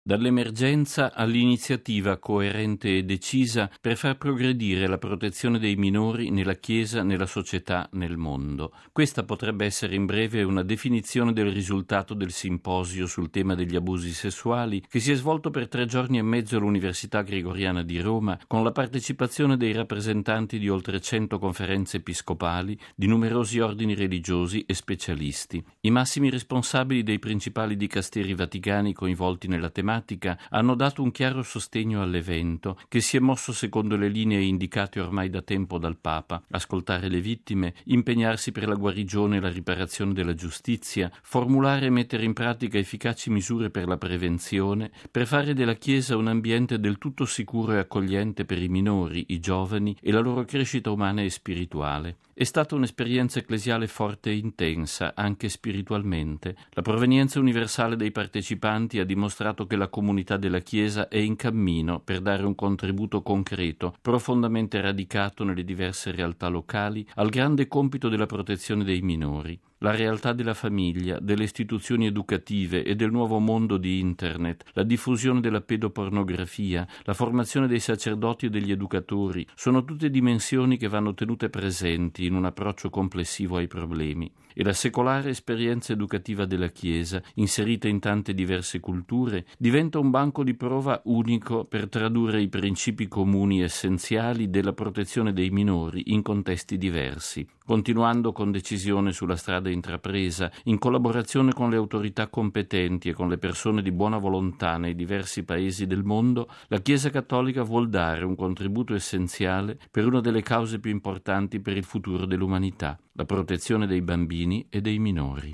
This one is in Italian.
Dall'emergenza all'iniziativa coerente e decisa per far progredire la protezione dei minori nella Chiesa, nella società, nel mondo. Questa potrebbe essere in breve una definizione del risultato del simposio sul tema degli abusi sessuali che si è svolto per 3 giorni e mezzo all'Università Gregoriana di Roma con la partecipazione dei rappresentanti di oltre 100 conferenze episcopali, di numerosi ordini religiosi e specialisti. I massimi responsabili dei principali dicasteri vaticani coinvolti nella tematica hanno dato un chiaro sostegno all'evento, che si è mosso secondo le linee indicate ormai da tempo dal Papa: ascoltare le vittime, impegnarsi per la guarigione e la riparazione della giustizia, formulare e mettere in pratica efficaci misure per la prevenzione, per fare della Chiesa un ambiente del tutto sicuro e accogliente per i minori, i giovani e la loro crescita umana e spirituale. È stata un'esperienza ecclesiale forte e intensa, anche spiritualmente. La provenienza universale dei partecipanti ha dimostrato che la comunità della Chiesa è in cammino per dare un contributo concreto, profondamente radicato nelle diverse realtà locali, al grande compito della protezione dei minori. La realtà della famiglia, delle istituzioni educative e del nuovo mondo di Internet, la diffusione della pedopornografia, la formazione dei sacerdoti e degli educatori, sono tutte dimensioni che vanno tenute presenti in un approccio complessivo ai problemi. E la secolare esperienza educativa della Chiesa, inserita in tante diverse culture, diventa un banco di prova unico per tradurre i principi comuni essenziali della protezione dei minori in contesti diversi. Continuando con decisione sulla strada intrapresa, in collaborazione con le autorità competenti e con le persone di buona volontà nei diversi paesi del mondo, la Chiesa Cattolica vuol dare un contributo essenziale per una delle cause più importanti per il futuro dell'umanità: la protezione dei bambini e dei minori.